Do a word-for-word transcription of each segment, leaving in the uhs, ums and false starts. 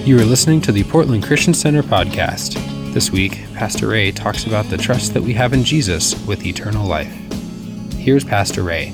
You are listening to the Portland Christian Center podcast. This week, Pastor Ray talks about the trust that we have in Jesus with eternal life. Here's Pastor Ray.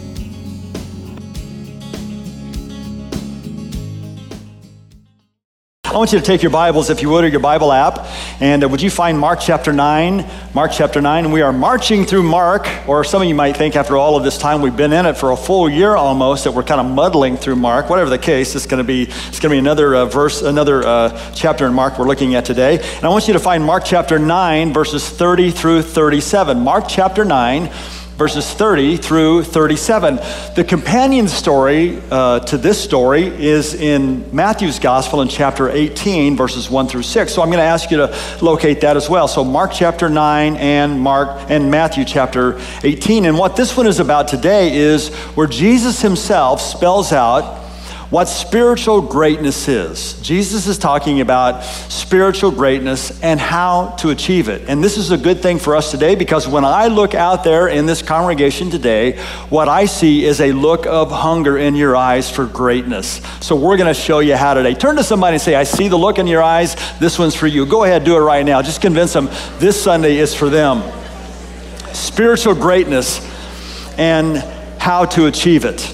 I want you to take your Bibles, if you would, or your Bible app, and uh, would you find Mark chapter nine? Mark chapter nine, and we are marching through Mark, or some of you might think after all of this time, we've been in it for a full year almost, that we're kind of muddling through Mark. Whatever the case, it's going to be it's going to be another uh, verse, another uh, chapter in Mark we're looking at today. And I want you to find Mark chapter nine, verses thirty through thirty-seven. Mark chapter nine, verses thirty through thirty-seven. The companion story uh, to this story is in Matthew's gospel in chapter eighteen, verses one through six. So I'm going to ask you to locate that as well. So Mark chapter nine and Mark and Matthew chapter eighteen. And what this one is about today is where Jesus himself spells out what spiritual greatness is. Jesus is talking about spiritual greatness and how to achieve it. And this is a good thing for us today, because when I look out there in this congregation today, what I see is a look of hunger in your eyes for greatness. So we're going to show you how today. Turn to somebody and say, I see the look in your eyes. This one's for you. Go ahead, do it right now. Just convince them this Sunday is for them. Spiritual greatness and how to achieve it.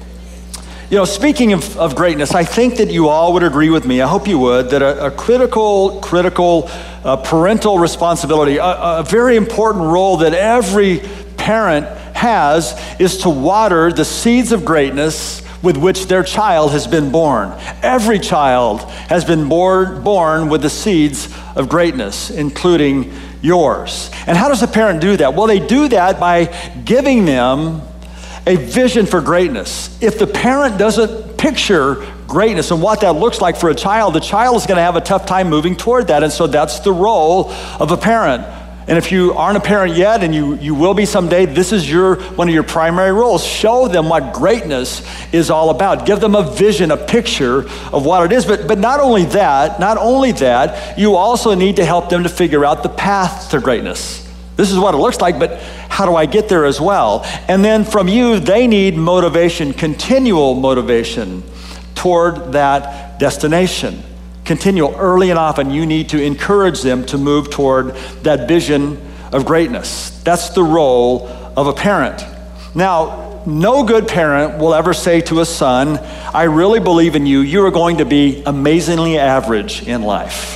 You know, speaking of, of greatness, I think that you all would agree with me, I hope you would, that a, a critical, critical uh, parental responsibility, a, a very important role that every parent has is to water the seeds of greatness with which their child has been born. Every child has been born, born with the seeds of greatness, including yours. And how does a parent do that? Well, they do that by giving them a vision for greatness. If the parent doesn't picture greatness and what that looks like for a child, the child is going to have a tough time moving toward that. And so that's the role of a parent. And if you aren't a parent yet, and you, you will be someday, this is your one of your primary roles. Show them what greatness is all about. Give them a vision, a picture of what it is. But, but not only that, not only that, you also need to help them to figure out the path to greatness. This is what it looks like, but how do I get there as well? And then from you, they need motivation, continual motivation toward that destination. Continual, early and often, you need to encourage them to move toward that vision of greatness. That's the role of a parent. Now, no good parent will ever say to a son, I really believe in you, you are going to be amazingly average in life.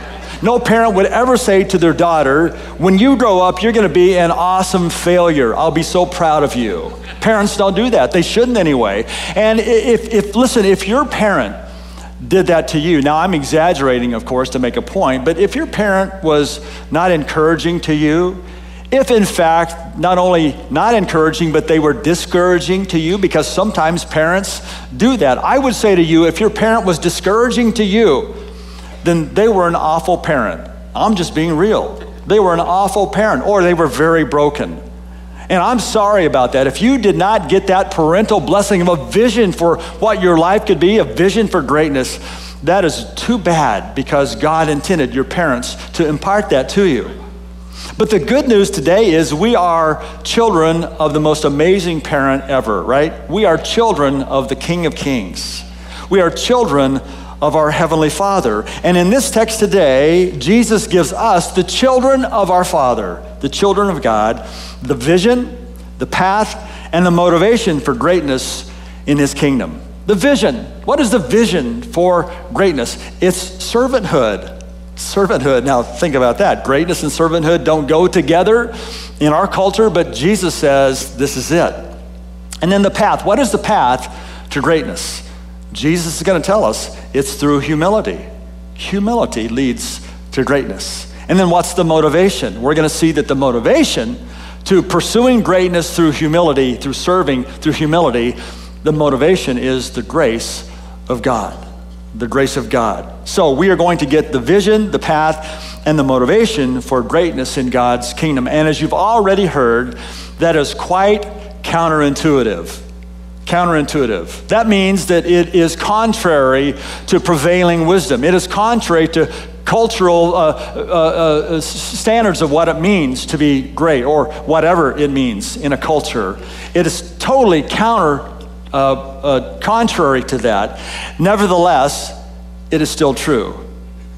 No parent would ever say to their daughter, when you grow up, you're going to be an awesome failure. I'll be so proud of you. Parents don't do that. They shouldn't anyway. And if, if listen, if your parent did that to you, now I'm exaggerating, of course, to make a point, but if your parent was not encouraging to you, if in fact, not only not encouraging, but they were discouraging to you, because sometimes parents do that. I would say to you, if your parent was discouraging to you, then they were an awful parent. I'm just being real. They were an awful parent, or they were very broken. And I'm sorry about that. If you did not get that parental blessing of a vision for what your life could be, a vision for greatness, that is too bad, because God intended your parents to impart that to you. But the good news today is we are children of the most amazing parent ever, right? We are children of the King of Kings. We are children of our Heavenly Father. And in this text today, Jesus gives us, the children of our Father, the children of God, the vision, the path, and the motivation for greatness in His kingdom. The vision. What is the vision for greatness? It's servanthood. Servanthood. Now think about that. Greatness and servanthood don't go together in our culture, but Jesus says this is it. And then the path. What is the path to greatness? Jesus is going to tell us it's through humility. Humility leads to greatness. And then what's the motivation? We're going to see that the motivation to pursuing greatness through humility, through serving, through humility, the motivation is the grace of God. The grace of God. So we are going to get the vision, the path, and the motivation for greatness in God's kingdom. And as you've already heard, that is quite counterintuitive. Counterintuitive. That means that it is contrary to prevailing wisdom. It is contrary to cultural uh, uh, uh, standards of what it means to be great, or whatever it means in a culture. It is totally counter uh, uh, contrary to that. Nevertheless, it is still true.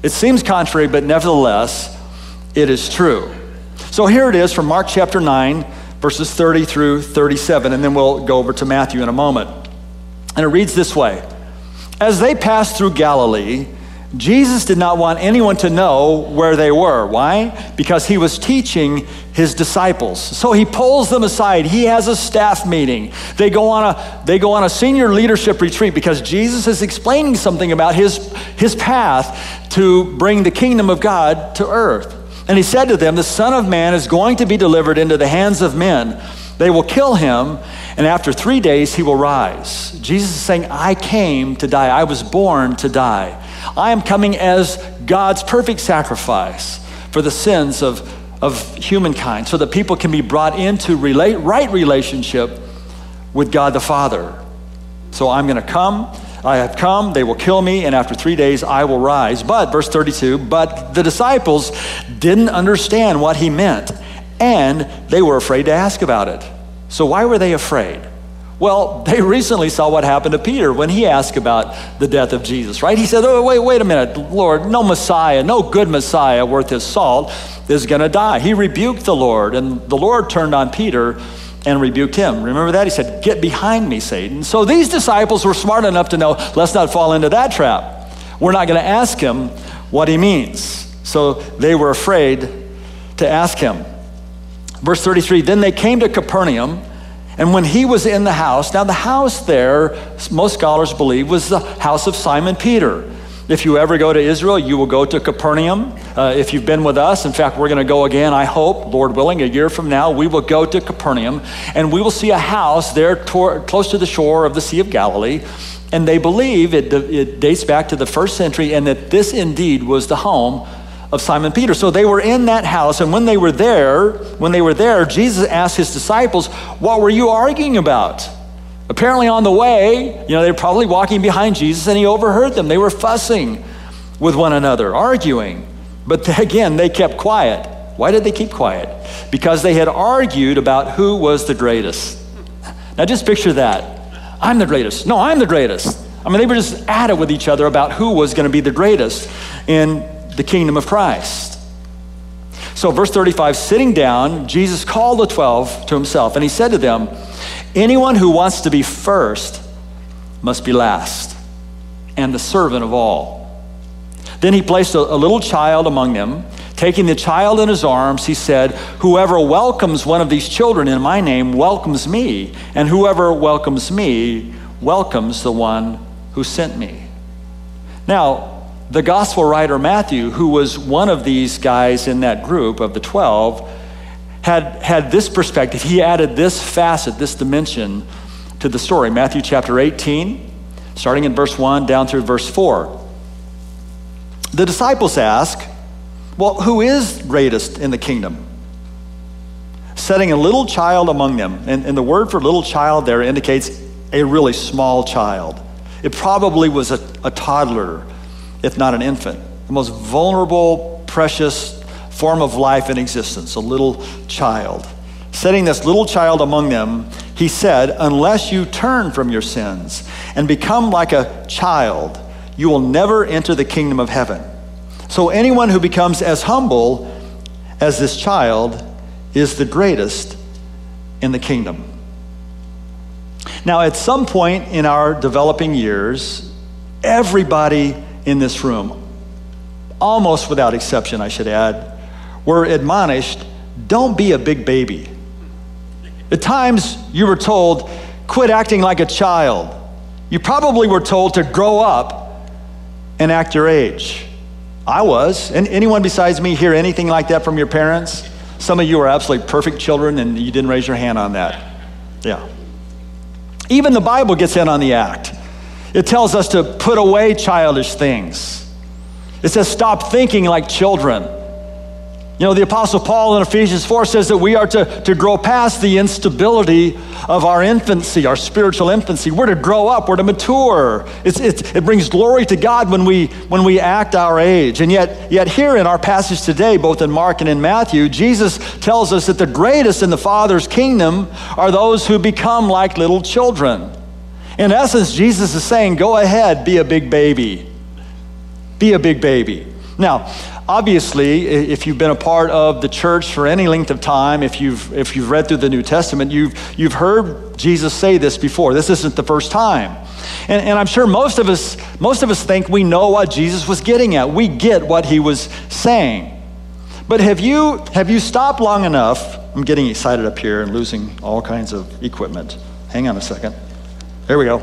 It seems contrary, but nevertheless, it is true. So here it is from Mark chapter nine, verses thirty through thirty-seven, and then we'll go over to Matthew in a moment. And it reads this way. As they passed through Galilee, Jesus did not want anyone to know where they were. Why? Because he was teaching his disciples. So he pulls them aside. He has a staff meeting. They go on a, they go on a senior leadership retreat because Jesus is explaining something about his, his path to bring the kingdom of God to earth. And he said to them, the Son of Man is going to be delivered into the hands of men. They will kill him, and after three days he will rise. Jesus is saying, I came to die. I was born to die. I am coming as God's perfect sacrifice for the sins of, of humankind so that people can be brought into relate, right relationship with God the Father. So I'm going to come. I have come, they will kill me, and after three days I will rise. But, verse thirty-two, but the disciples didn't understand what he meant, and they were afraid to ask about it. So why were they afraid? Well, they recently saw what happened to Peter when he asked about the death of Jesus, right? He said, oh, wait, wait a minute, Lord, no Messiah, no good Messiah worth his salt is going to die. He rebuked the Lord, and the Lord turned on Peter and rebuked him. Remember that? He said, get behind me, Satan. So these disciples were smart enough to know, let's not fall into that trap. We're not going to ask him what he means. So they were afraid to ask him. Verse thirty-three, then they came to Capernaum, and when he was in the house, now the house there, most scholars believe, was the house of Simon Peter. If you ever go to Israel, you will go to Capernaum. Uh, if you've been with us, in fact, we're going to go again, I hope, Lord willing, a year from now, we will go to Capernaum, and we will see a house there toward, close to the shore of the Sea of Galilee. And they believe it, it dates back to the first century, and that this indeed was the home of Simon Peter. So they were in that house, and when they were there, when they were there, Jesus asked his disciples, what were you arguing about? Apparently on the way, you know, they were probably walking behind Jesus, and he overheard them. They were fussing with one another, arguing. But again, they kept quiet. Why did they keep quiet? Because they had argued about who was the greatest. Now just picture that. I'm the greatest. No, I'm the greatest. I mean, they were just at it with each other about who was going to be the greatest in the kingdom of Christ. So verse thirty-five, sitting down, Jesus called the twelve to himself, and he said to them, anyone who wants to be first must be last, and the servant of all. Then he placed a, a little child among them. Taking the child in his arms, he said, whoever welcomes one of these children in my name welcomes me, and whoever welcomes me welcomes the one who sent me. Now, the gospel writer Matthew, who was one of these guys in that group of the twelve, had had this perspective. He added this facet, this dimension to the story. Matthew chapter eighteen, starting in verse one down through verse four. The disciples ask, well, who is greatest in the kingdom? Setting a little child among them. And, and the word for little child there indicates a really small child. It probably was a, a toddler, if not an infant. The most vulnerable, precious form of life in existence, a little child. Setting this little child among them, he said, unless you turn from your sins and become like a child, you will never enter the kingdom of heaven. So anyone who becomes as humble as this child is the greatest in the kingdom. Now, at some point in our developing years, everybody in this room, almost without exception, I should add, were admonished, don't be a big baby. At times, you were told, quit acting like a child. You probably were told to grow up and act your age. I was. And anyone besides me hear anything like that from your parents? Some of you are absolutely perfect children, and you didn't raise your hand on that. Yeah. Even the Bible gets in on the act. It tells us to put away childish things. It says stop thinking like children. You know, the Apostle Paul in Ephesians four says that we are to, to grow past the instability of our infancy, our spiritual infancy. We're to grow up, we're to mature. It's, it's, it brings glory to God when we when we act our age. And yet, yet here in our passage today, both in Mark and in Matthew, Jesus tells us that the greatest in the Father's kingdom are those who become like little children. In essence, Jesus is saying, go ahead, be a big baby. Be a big baby. Now, obviously, if you've been a part of the church for any length of time, if you've if you've read through the New Testament, you've you've heard Jesus say this before. This isn't the first time. And, and I'm sure most of us most of us think we know what Jesus was getting at. We get what he was saying. But have you have you stopped long enough? I'm getting excited up here and losing all kinds of equipment. Hang on a second. There we go.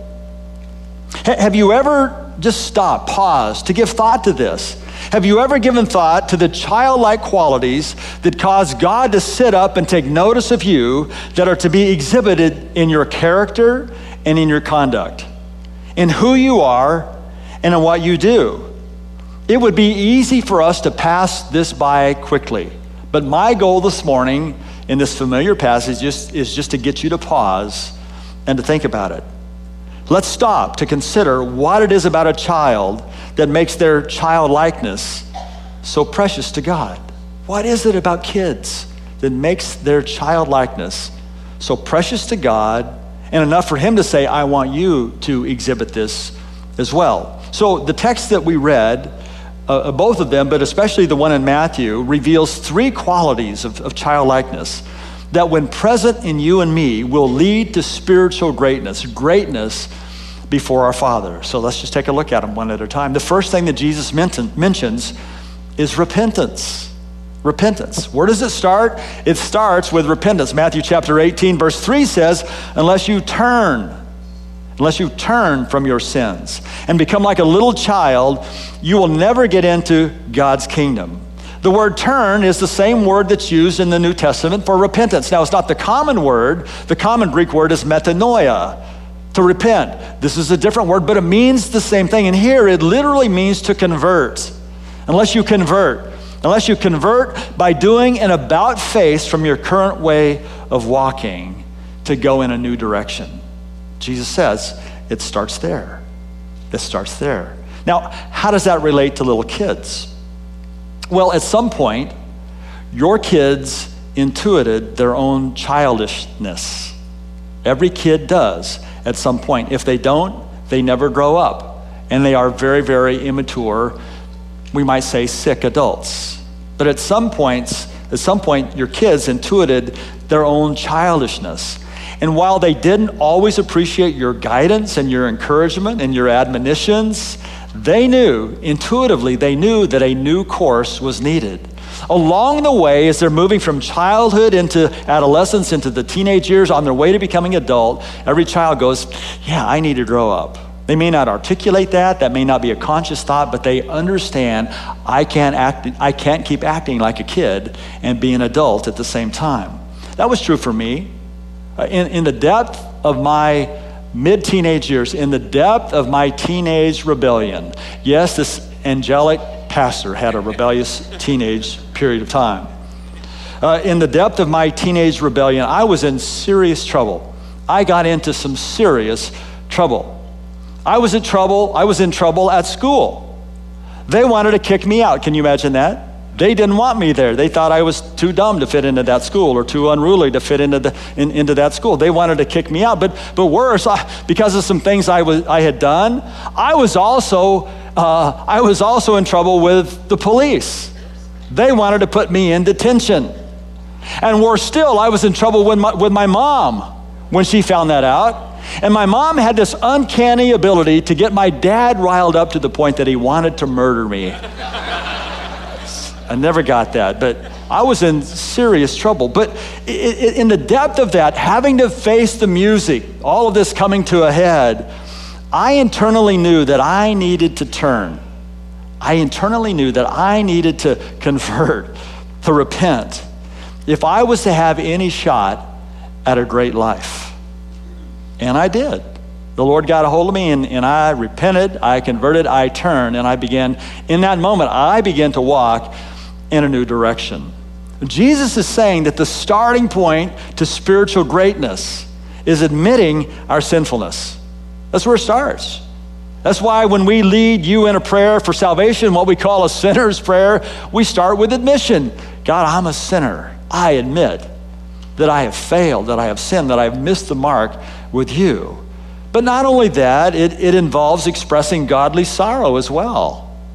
H- have you ever just stopped, paused to give thought to this? Have you ever given thought to the childlike qualities that cause God to sit up and take notice of you that are to be exhibited in your character and in your conduct, in who you are and in what you do? It would be easy for us to pass this by quickly, but my goal this morning in this familiar passage just, is just to get you to pause and to think about it. Let's stop to consider what it is about a child that makes their childlikeness so precious to God. What is it about kids that makes their childlikeness so precious to God and enough for him to say, I want you to exhibit this as well? So the text that we read, uh, both of them, but especially the one in Matthew, reveals three qualities of, of childlikeness that when present in you and me will lead to spiritual greatness, greatness before our Father. So let's just take a look at them one at a time. The first thing that Jesus mentions is repentance. Repentance. Where does it start? It starts with repentance. Matthew chapter eighteen, verse three says, unless you turn, unless you turn from your sins and become like a little child, you will never get into God's kingdom. The word turn is the same word that's used in the New Testament for repentance. Now, it's not the common word. The common Greek word is metanoia, to repent. This is a different word, but it means the same thing. And here, it literally means to convert. Unless you convert, unless you convert by doing an about face from your current way of walking to go in a new direction. Jesus says it starts there. It starts there. Now, how does that relate to little kids? Well, at some point, your kids intuited their own childishness. Every kid does at some point. If they don't, they never grow up. And they are very, very immature, we might say sick adults. But at some points, at some point, your kids intuited their own childishness. And while they didn't always appreciate your guidance and your encouragement and your admonitions, they knew, intuitively, they knew that a new course was needed. Along the way, as they're moving from childhood into adolescence, into the teenage years, on their way to becoming adult, every child goes, yeah, I need to grow up. They may not articulate that, that may not be a conscious thought, but they understand I can't act, I can't keep acting like a kid and be an adult at the same time. That was true for me. In, in the depth of my mid-teenage years, in the depth of my teenage rebellion. Yes, this angelic pastor had a rebellious teenage period of time. Uh, in the depth of my teenage rebellion, I was in serious trouble. I got into some serious trouble. I was in trouble, I was in trouble at school. They wanted to kick me out. Can you imagine that? They didn't want me there. They thought I was too dumb to fit into that school or too unruly to fit into the in, into that school. They wanted to kick me out. But but worse, I, because of some things I was I had done, I was also uh, I was also in trouble with the police. They wanted to put me in detention. And worse still, I was in trouble with my with my mom when she found that out. And my mom had this uncanny ability to get my dad riled up to the point that he wanted to murder me. I never got that, but I was in serious trouble. But in the depth of that, having to face the music, all of this coming to a head, I internally knew that I needed to turn. I internally knew that I needed to convert, to repent, if I was to have any shot at a great life. And I did. The Lord got a hold of me, and, and I repented, I converted, I turned, and I began, in that moment, I began to walk in a new direction. Jesus is saying that the starting point to spiritual greatness is admitting our sinfulness. That's where it starts. That's why when we lead you in a prayer for salvation, what we call a sinner's prayer, we start with admission. God, I'm a sinner. I admit that I have failed, that I have sinned, that I have missed the mark with you. But not only that, it, it involves expressing godly sorrow as well.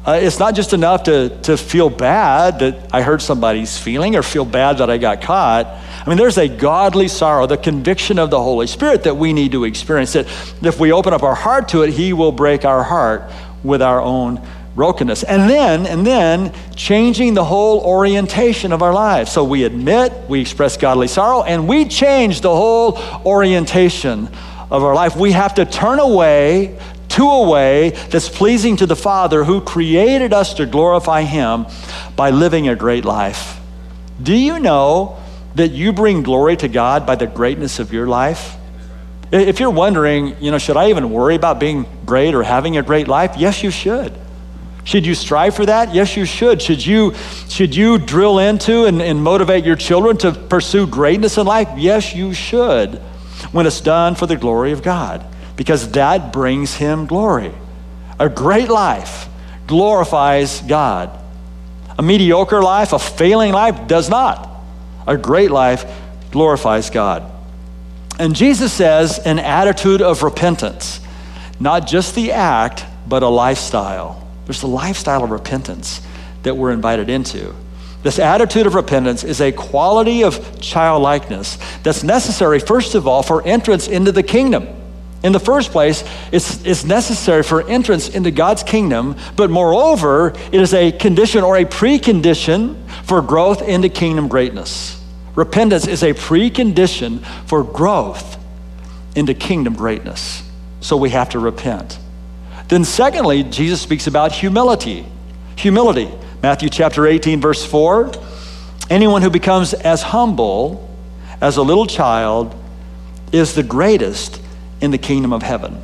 Uh, it's not just enough to, to feel bad that I hurt somebody's feeling or feel bad that I got caught. I mean, there's a godly sorrow, the conviction of the Holy Spirit that we need to experience. That if we open up our heart to it, he will break our heart with our own brokenness. And then, and then changing the whole orientation of our lives. So we admit, we express godly sorrow, and we change the whole orientation of our life. We have to turn away to a way that's pleasing to the Father who created us to glorify him by living a great life. Do you know that you bring glory to God by the greatness of your life? If you're wondering, you know, should I even worry about being great or having a great life? Yes, you should. Should you strive for that? Yes, you should. Should you, should you drill into and, and motivate your children to pursue greatness in life? Yes, you should, when it's done for the glory of God, because that brings him glory. A great life glorifies God. A mediocre life, a failing life does not. A great life glorifies God. And Jesus says an attitude of repentance, not just the act, but a lifestyle. There's a lifestyle of repentance that we're invited into. This attitude of repentance is a quality of childlikeness that's necessary, first of all, for entrance into the kingdom. In the first place, it's, it's necessary for entrance into God's kingdom, but moreover, it is a condition or a precondition for growth into kingdom greatness. Repentance is a precondition for growth into kingdom greatness. So we have to repent. Then secondly, Jesus speaks about humility. Humility. Matthew chapter eighteen, verse four. Anyone who becomes as humble as a little child is the greatest in the kingdom of heaven.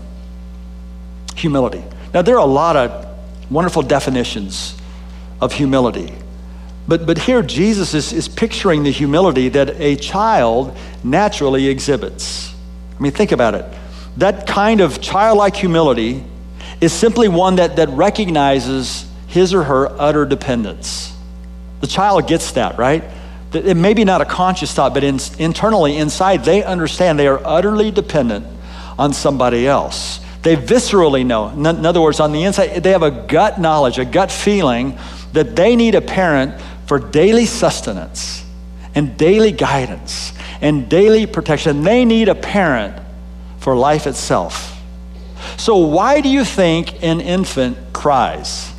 Humility. Now, there are a lot of wonderful definitions of humility. But, but here Jesus is, is picturing the humility that a child naturally exhibits. I mean, think about it. That kind of childlike humility is simply one that, that recognizes his or her utter dependence. The child gets that, right? That it may be not a conscious thought, but in, internally inside, they understand they are utterly dependent on somebody else. They viscerally know. In, in other words, on the inside, they have a gut knowledge, a gut feeling that they need a parent for daily sustenance and daily guidance and daily protection. They need a parent for life itself. So why do you think an infant cries?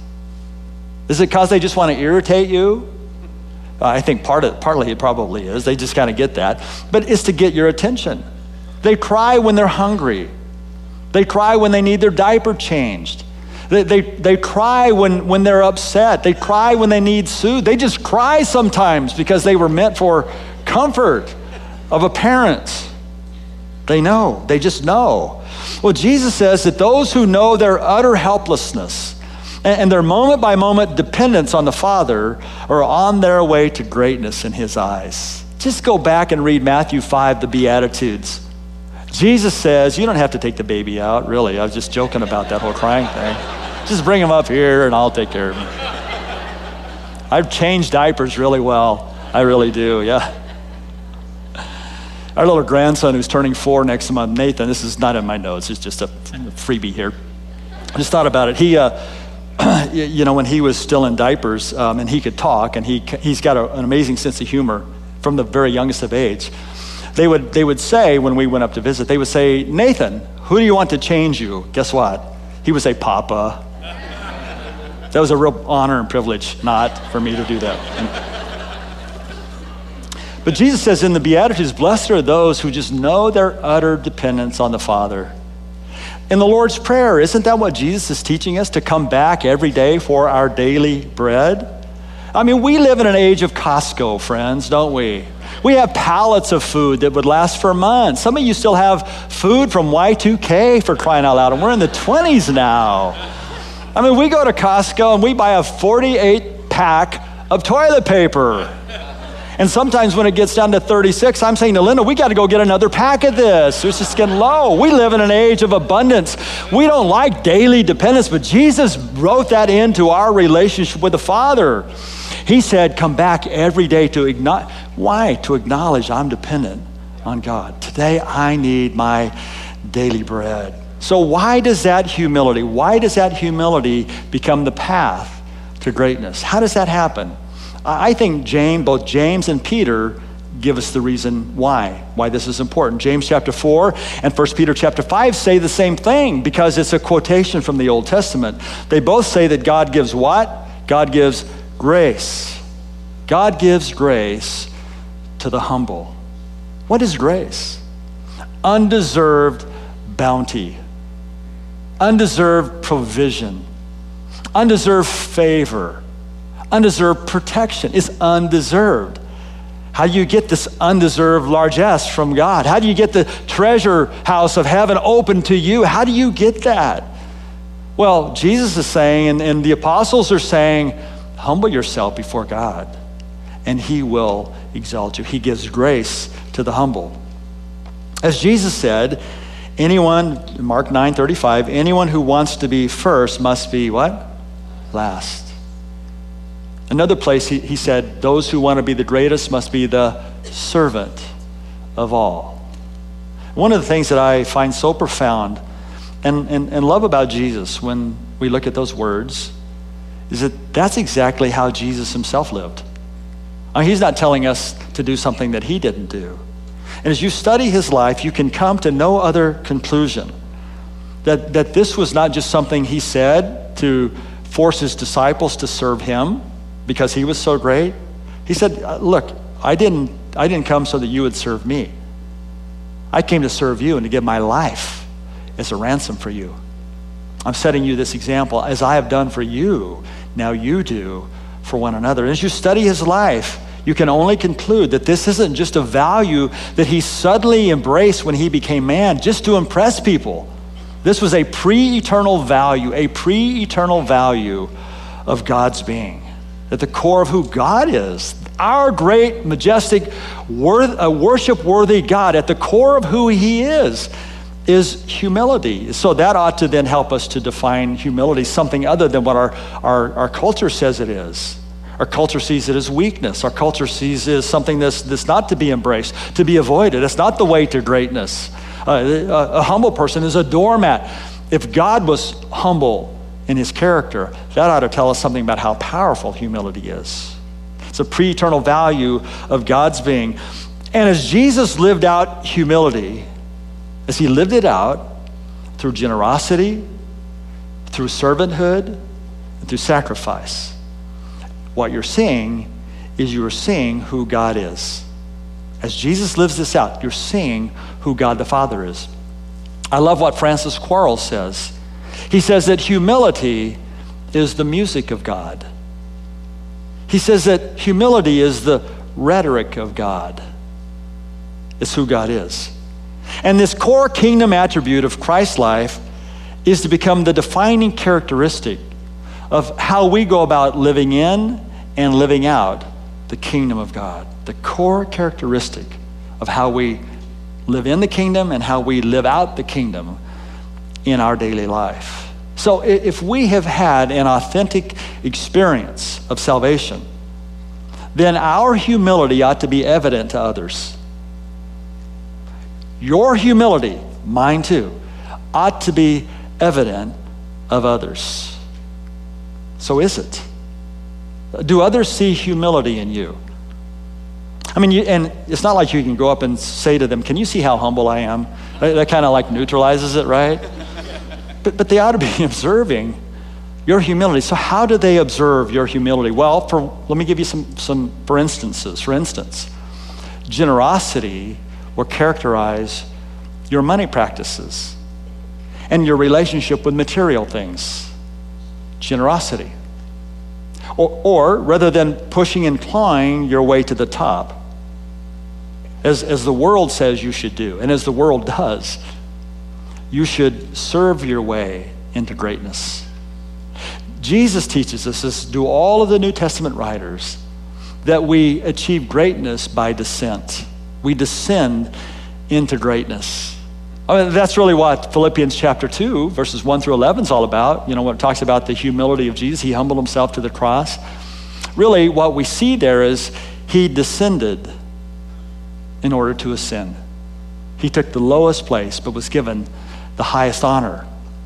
Is it because they just want to irritate you? I think part of, partly it probably is. They just kind of get that. But it's to get your attention. They cry when they're hungry. They cry when they need their diaper changed. They, they, they cry when, when they're upset. They cry when they need soothe. They just cry sometimes because they were meant for comfort of a parent. They know. They just know. Well, Jesus says that those who know their utter helplessness and, and their moment-by-moment dependence on the Father are on their way to greatness in his eyes. Just go back and read Matthew five, the Beatitudes. Jesus says, you don't have to take the baby out, really. I was just joking about that whole crying thing. Just bring him up here and I'll take care of him. I've changed diapers really well. I really do, yeah. Our little grandson who's turning four next month, Nathan, this is not in my notes, it's just a freebie here. I just thought about it. He, uh, you know, when he was still in diapers um, and he could talk, and he, he's got a, an amazing sense of humor from the very youngest of age. They would, they would say, when we went up to visit, they would say, Nathan, who do you want to change you? Guess what? He would say, Papa. That was a real honor and privilege not for me to do that. But Jesus says in the Beatitudes, blessed are those who just know their utter dependence on the Father. In the Lord's Prayer, isn't that what Jesus is teaching us? To come back every day for our daily bread? I mean, we live in an age of Costco, friends, don't we? We have pallets of food that would last for months. Some of you still have food from Y two K, for crying out loud, and we're in the twenties now. I mean, we go to Costco and we buy a forty-eight pack of toilet paper. And sometimes when it gets down to thirty-six, I'm saying to Linda, we got to go get another pack of this. It's just getting low. We live in an age of abundance. We don't like daily dependence, but Jesus wrote that into our relationship with the Father. He said, come back every day to acknowledge. Why? To acknowledge I'm dependent on God. Today I need my daily bread. So why does that humility, why does that humility become the path to greatness? How does that happen? I think James, both James and Peter give us the reason why, why this is important. James chapter four and First Peter chapter five say the same thing because it's a quotation from the Old Testament. They both say that God gives what? God gives grace. God gives grace to the humble. What is grace? Undeserved bounty, undeserved provision, undeserved favor, undeserved protection. It's undeserved. How do you get this undeserved largesse from God? How do you get the treasure house of heaven open to you? How do you get that? Well, Jesus is saying, and, and the apostles are saying, humble yourself before God, and he will exalt you. He gives grace to the humble. As Jesus said, anyone, Mark nine thirty-five, anyone who wants to be first must be what? Last. Another place he, he said, those who want to be the greatest must be the servant of all. One of the things that I find so profound and, and, and love about Jesus when we look at those words is that that's exactly how Jesus himself lived. I mean, he's not telling us to do something that he didn't do. And as you study his life, you can come to no other conclusion that, that this was not just something he said to force his disciples to serve him because he was so great. He said, look, I didn't, I didn't come so that you would serve me. I came to serve you and to give my life as a ransom for you. I'm setting you this example. As I have done for you, now you do for one another. And as you study his life, you can only conclude that this isn't just a value that he suddenly embraced when he became man just to impress people. This was a pre-eternal value, a pre-eternal value of God's being. At the core of who God is, our great, majestic, worth, uh, worship-worthy God, at the core of who he is, is humility. So that ought to then help us to define humility, something other than what our, our, our culture says it is. Our culture sees it as weakness. Our culture sees it as something that's, that's not to be embraced, to be avoided. It's not the way to greatness. Uh, a, a humble person is a doormat. If God was humble in his character, that ought to tell us something about how powerful humility is. It's a pre-eternal value of God's being. And as Jesus lived out humility, as he lived it out through generosity, through servanthood, and through sacrifice, what you're seeing is you're seeing who God is. As Jesus lives this out, you're seeing who God the Father is. I love what Francis Quarles says. He says that humility is the music of God. He says that humility is the rhetoric of God. It's who God is. And this core kingdom attribute of Christ's life is to become the defining characteristic of how we go about living in and living out the kingdom of God. The core characteristic of how we live in the kingdom and how we live out the kingdom in our daily life. So if we have had an authentic experience of salvation, then our humility ought to be evident to others. Your humility, mine too, ought to be evident of others. So is it? Do others see humility in you? I mean, you, and it's not like you can go up and say to them, can you see how humble I am? That, that kind of like neutralizes it, right? But, but they ought to be observing your humility. So how do they observe your humility? Well, for, let me give you some, some for instances. For instance, generosity will characterize your money practices and your relationship with material things. Generosity. Or, or rather than pushing and clawing your way to the top, as, as the world says you should do, and as the world does, you should serve your way into greatness. Jesus teaches us, as do all of the New Testament writers, that we achieve greatness by descent. We descend into greatness. I mean, that's really what Philippians chapter two, verses one through eleven is all about. You know, when it talks about the humility of Jesus, he humbled himself to the cross. Really, what we see there is he descended in order to ascend. He took the lowest place, but was given the highest honor.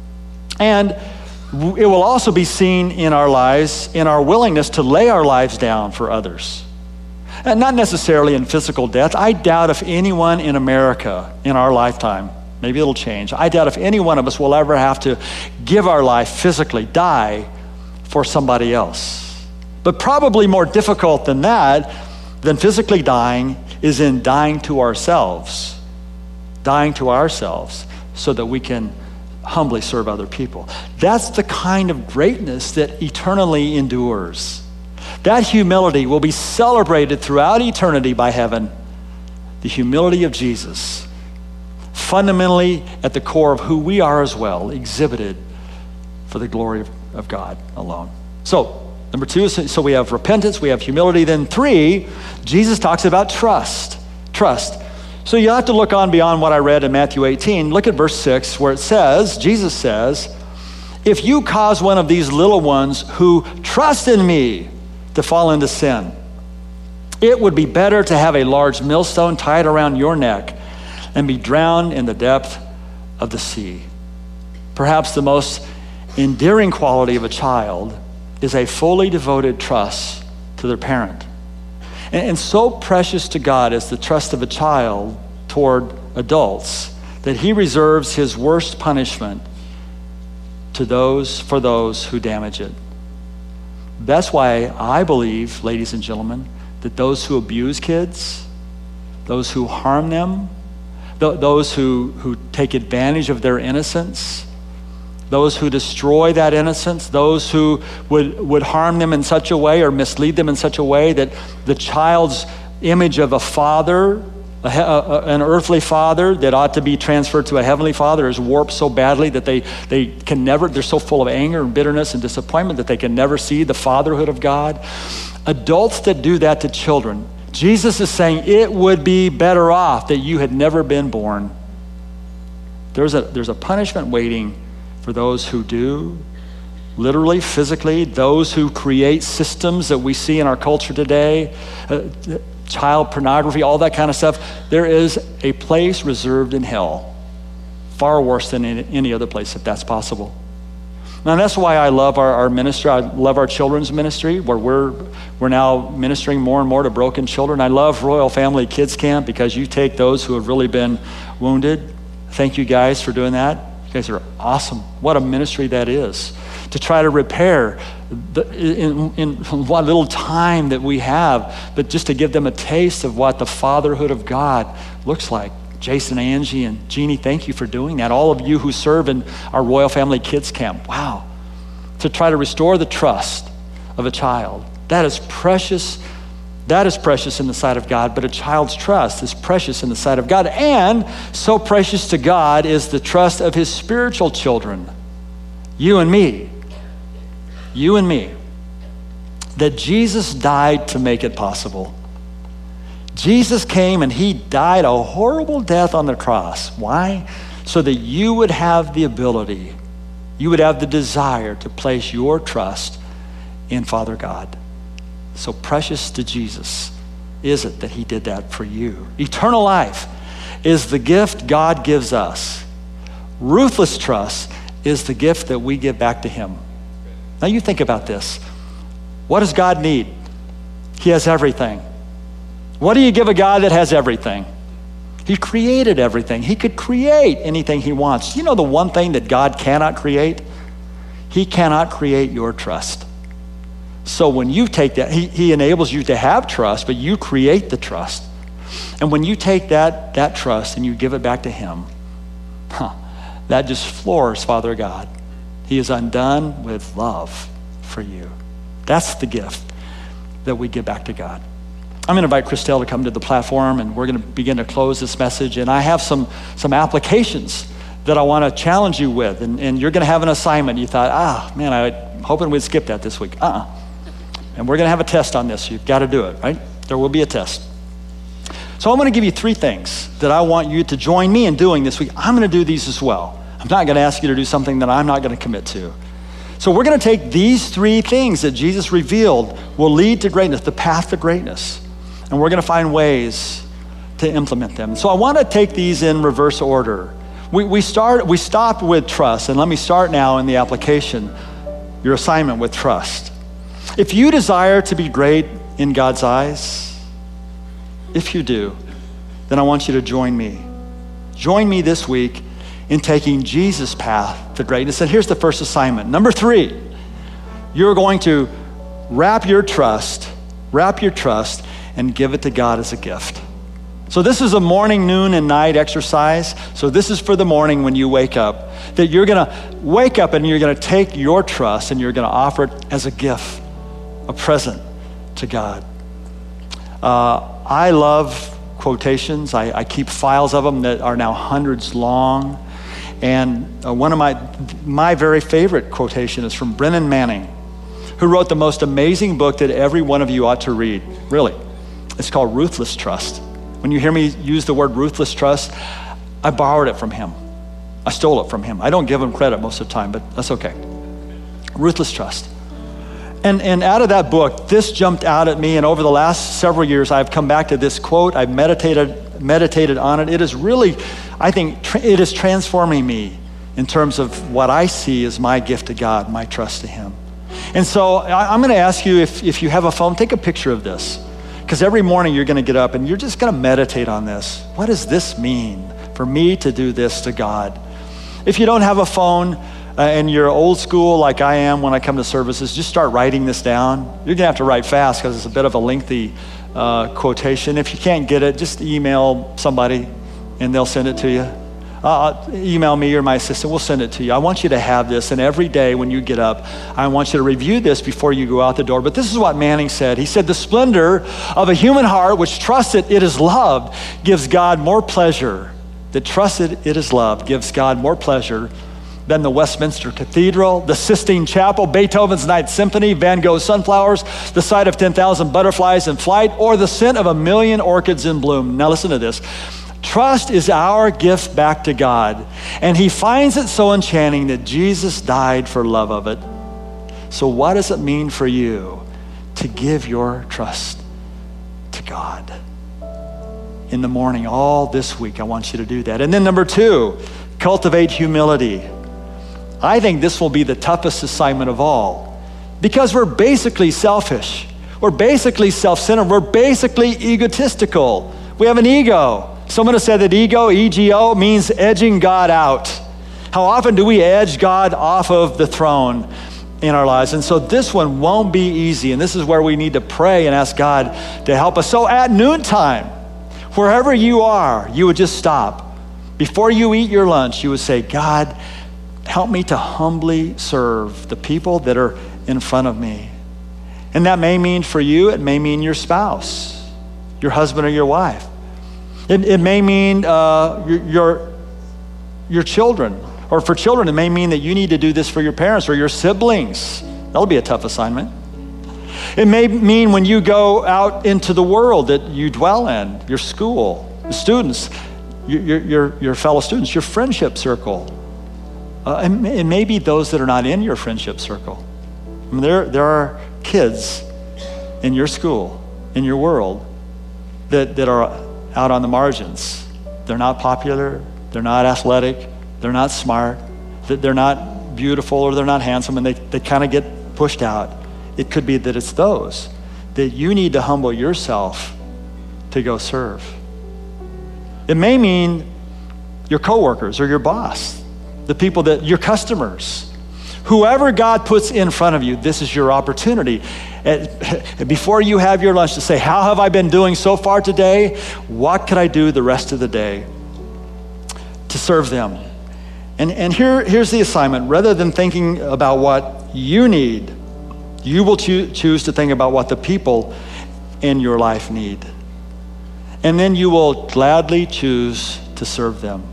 And it will also be seen in our lives, in our willingness to lay our lives down for others. And not necessarily in physical death. I doubt if anyone in America in our lifetime, maybe it'll change, I doubt if any one of us will ever have to give our life physically, die for somebody else. But probably more difficult than that, than physically dying, is in dying to ourselves. Dying to ourselves so that we can humbly serve other people. That's the kind of greatness that eternally endures. That humility will be celebrated throughout eternity by heaven. The humility of Jesus, fundamentally at the core of who we are as well, exhibited for the glory of, of God alone. So, number two, so we have repentance, we have humility. Then three, Jesus talks about trust. Trust. So you have to look on beyond what I read in Matthew eighteen. Look at verse six where it says, Jesus says, if you cause one of these little ones who trust in me to fall into sin, it would be better to have a large millstone tied around your neck and be drowned in the depth of the sea. Perhaps the most endearing quality of a child is a fully devoted trust to their parent. And, and so precious to God is the trust of a child toward adults that he reserves his worst punishment to those for those who damage it. That's why I believe, ladies and gentlemen, that those who abuse kids, those who harm them, th- those who, who take advantage of their innocence, those who destroy that innocence, those who would, would harm them in such a way or mislead them in such a way that the child's image of a father, a, a, an earthly father that ought to be transferred to a heavenly father is warped so badly that they, they can never, they're so full of anger and bitterness and disappointment that they can never see the fatherhood of God. Adults that do that to children, Jesus is saying it would be better off that you had never been born. There's a, there's a punishment waiting for those who do, literally, physically, those who create systems that we see in our culture today, uh, child pornography, all that kind of stuff. There is a place reserved in hell, far worse than in any other place if that's possible. Now that's why I love our, our ministry. I love our children's ministry, where we're we're now ministering more and more to broken children. I love Royal Family Kids Camp because you take those who have really been wounded. Thank you guys for doing that. You guys are awesome. What a ministry that is, to try to repair the, in, in what little time that we have, but just to give them a taste of what the fatherhood of God looks like. Jason, Angie, and Jeannie, thank you for doing that. All of you who serve in our Royal Family Kids Camp, wow. To try to restore the trust of a child. That is precious. That is precious in the sight of God, but a child's trust is precious in the sight of God. And so precious to God is the trust of his spiritual children, you and me. You and me. That Jesus died to make it possible. Jesus came and he died a horrible death on the cross. Why? So that you would have the ability, you would have the desire to place your trust in Father God. So precious to Jesus is it that he did that for you. Eternal life is the gift God gives us. Ruthless trust is the gift that we give back to him. Now you think about this. What does God need? He has everything. What do you give a God that has everything? He created everything. He could create anything he wants. You know the one thing that God cannot create? He cannot create your trust. So when you take that, he, he enables you to have trust, but you create the trust. And when you take that, that trust and you give it back to him, huh, that just floors Father God. He is undone with love for you. That's the gift that we give back to God. I'm going to invite Christelle to come to the platform, and we're going to begin to close this message. And I have some, some applications that I want to challenge you with. And, and you're going to have an assignment. You thought, ah, man, I'm hoping we'd skip that this week. Uh-uh. And we're going to have a test on this. You've got to do it, right? There will be a test. So I'm going to give you three things that I want you to join me in doing this week. I'm going to do these as well. I'm not going to ask you to do something that I'm not going to commit to. So we're going to take these three things that Jesus revealed will lead to greatness, the path to greatness. And we're going to find ways to implement them. So I want to take these in reverse order. We, we, start, we stopped with trust, and let me start now in the application, your assignment with trust. If you desire to be great in God's eyes, if you do, then I want you to join me. Join me this week in taking Jesus' path to greatness. And here's the first assignment. Number three, you're going to wrap your trust, wrap your trust, and give it to God as a gift. So this is a morning, noon, and night exercise. So this is for the morning when you wake up, that you're gonna wake up and you're gonna take your trust and you're gonna offer it as a gift, a present to God. Uh, I love quotations. I, I keep files of them that are now hundreds long. And uh, one of my, my very favorite quotation is from Brennan Manning, who wrote the most amazing book that every one of you ought to read, really. It's called Ruthless Trust. When you hear me use the word ruthless trust, I borrowed it from him. I stole it from him. I don't give him credit most of the time, but that's okay. Ruthless trust. And, and out of that book, this jumped out at me, and over the last several years, I've come back to this quote. I've meditated, meditated on it. It is really, I think, tra- it is transforming me in terms of what I see as my gift to God, my trust to him. And so I, I'm gonna ask you, if, if you have a phone, take a picture of this. Because every morning you're gonna get up and you're just gonna meditate on this. What does this mean for me to do this to God? If you don't have a phone uh, and you're old school like I am when I come to services, just start writing this down. You're gonna have to write fast because it's a bit of a lengthy uh, quotation. If you can't get it, just email somebody and they'll send it to you. Uh, email me or my assistant, we'll send it to you. I want you to have this, and every day when you get up, I want you to review this before you go out the door. But this is what Manning said. He said, the splendor of a human heart which trusted it is loved gives God more pleasure. That trusted it is loved gives God more pleasure than the Westminster Cathedral, the Sistine Chapel, Beethoven's Ninth Symphony, Van Gogh's sunflowers, the sight of ten thousand butterflies in flight, or the scent of a million orchids in bloom. Now listen to this. Trust is our gift back to God, and he finds it so enchanting that Jesus died for love of it. So what does it mean for you to give your trust to God? In the morning, all this week, I want you to do that. And then number two, cultivate humility. I think this will be the toughest assignment of all, because we're basically selfish. We're basically self-centered. We're basically egotistical. We have an ego. Someone has said that ego, E G O, means edging God out. How often do we edge God off of the throne in our lives? And so this one won't be easy, and this is where we need to pray and ask God to help us. So at noontime, wherever you are, you would just stop. Before you eat your lunch, you would say, God, help me to humbly serve the people that are in front of me. And that may mean for you, it may mean your spouse, your husband or your wife. It, it may mean uh, your, your, your children, or for children, it may mean that you need to do this for your parents or your siblings. That'll be a tough assignment. It may mean when you go out into the world that you dwell in, your school, the students, your, your, your fellow students, your friendship circle. Uh, and it may be those that are not in your friendship circle. I mean, there, there are kids in your school, in your world, that, that are out on the margins. They're not popular, they're not athletic, they're not smart, they're not beautiful, or they're not handsome, and they, they kind of get pushed out. It could be that it's those that you need to humble yourself to go serve. It may mean your coworkers or your boss, the people that, your customers. Whoever God puts in front of you, this is your opportunity. Before you have your lunch, to say, how have I been doing so far today? What could I do the rest of the day to serve them? And, and here, here's the assignment. Rather than thinking about what you need, you will choo- choose to think about what the people in your life need. And then you will gladly choose to serve them.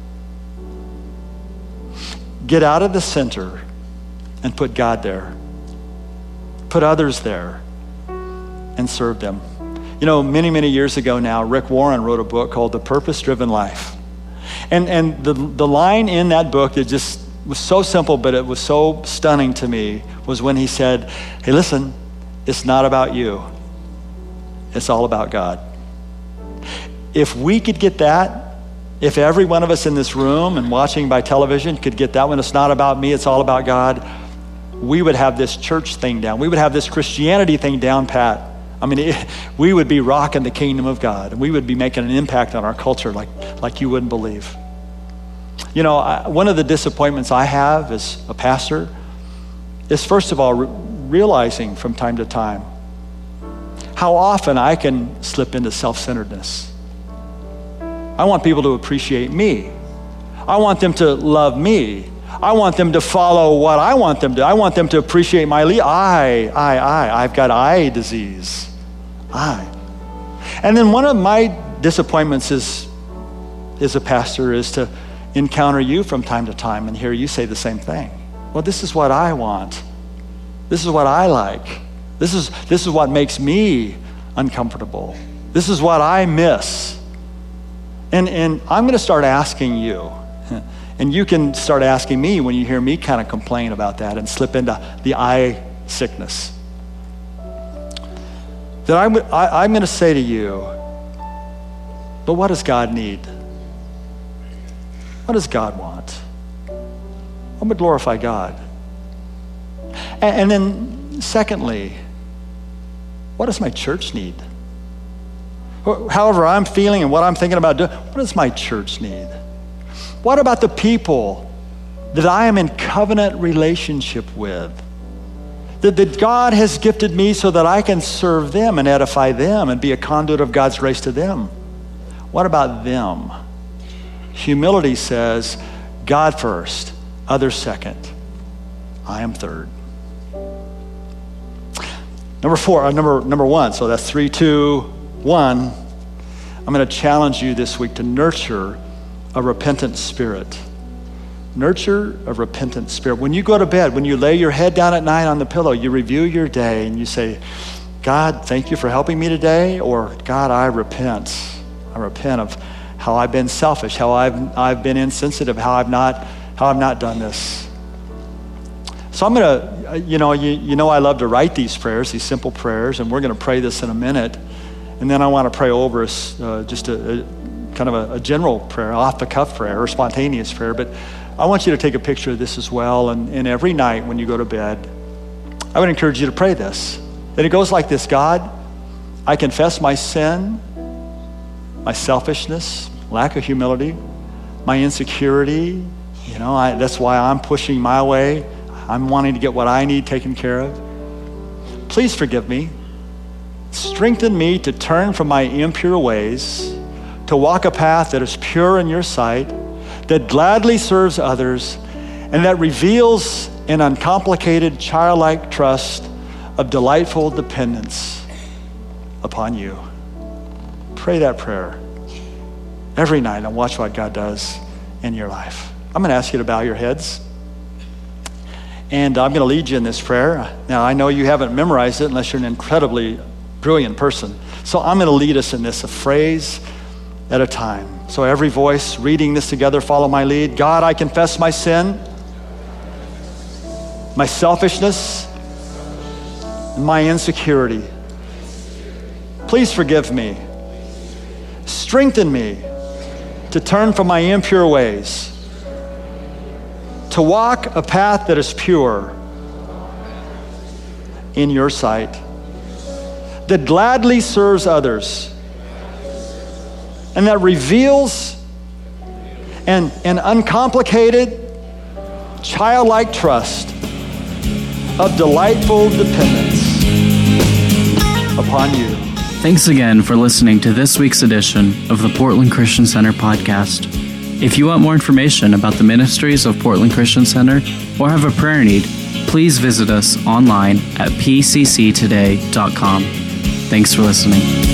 Get out of the center and put God there. Put others there and serve them. You know, many, many years ago now, Rick Warren wrote a book called The Purpose-Driven Life. And and the, the line in that book that just was so simple, but it was so stunning to me, was when he said, hey, listen, it's not about you. It's all about God. If we could get that, If every one of us in this room and watching by television could get that one, it's not about me, it's all about God, we would have this church thing down. We would have this Christianity thing down pat. I mean, it, we would be rocking the kingdom of God, and we would be making an impact on our culture like, like you wouldn't believe. You know, I, one of the disappointments I have as a pastor is, first of all, re- realizing from time to time how often I can slip into self-centeredness. I want people to appreciate me. I want them to love me. I want them to follow what I want them to. I want them to appreciate my lead. I, I, I, I've got eye disease. I. And then one of my disappointments is, as a pastor, is to encounter you from time to time and hear you say the same thing. Well, this is what I want. This is what I like. This is, this is what makes me uncomfortable. This is what I miss. And, and I'm going to start asking you, and you can start asking me when you hear me kind of complain about that and slip into the eye sickness. That I'm, I, I'm going to say to you, but what does God need? What does God want? I'm going to glorify God. And, and then secondly, what does my church need? However I'm feeling and what I'm thinking about doing, what does my church need? What about the people that I am in covenant relationship with? That, that God has gifted me so that I can serve them and edify them and be a conduit of God's grace to them. What about them? Humility says, God first, others second, I am third. Number four, uh, number, number one, so that's three, two, one. I'm going to challenge you this week to nurture a repentant spirit. Nurture a repentant spirit. When you go to bed, when you lay your head down at night on the pillow, you review your day and you say, God, thank you for helping me today, or God, I repent. I repent of how I've been selfish, how I've I've been insensitive, how I've not how I've not done this. So I'm gonna, you know, you, you know I love to write these prayers, these simple prayers, and we're gonna pray this in a minute. And then I wanna pray over us uh, just a, a kind of a, a general prayer, off-the-cuff prayer, or spontaneous prayer. But I want you to take a picture of this as well. And, and every night when you go to bed, I would encourage you to pray this. And it goes like this: God, I confess my sin, my selfishness, lack of humility, my insecurity. You know, I, that's why I'm pushing my way. I'm wanting to get what I need taken care of. Please forgive me. Strengthen me to turn from my impure ways, to walk a path that is pure in your sight, that gladly serves others, and that reveals an uncomplicated childlike trust of delightful dependence upon you. Pray that prayer every night and watch what God does in your life. I'm going to ask you to bow your heads. And I'm going to lead you in this prayer. Now, I know you haven't memorized it unless you're an incredibly brilliant person. So I'm going to lead us in this, a phrase at a time. So every voice reading this together, follow my lead. God, I confess my sin, my selfishness, and my insecurity. Please forgive me. Strengthen me to turn from my impure ways, to walk a path that is pure in your sight, that gladly serves others, and that reveals an, an uncomplicated, childlike trust of delightful dependence upon you. Thanks again for listening to this week's edition of the Portland Christian Center podcast. If you want more information about the ministries of Portland Christian Center or have a prayer need, please visit us online at p c c today dot com. Thanks for listening.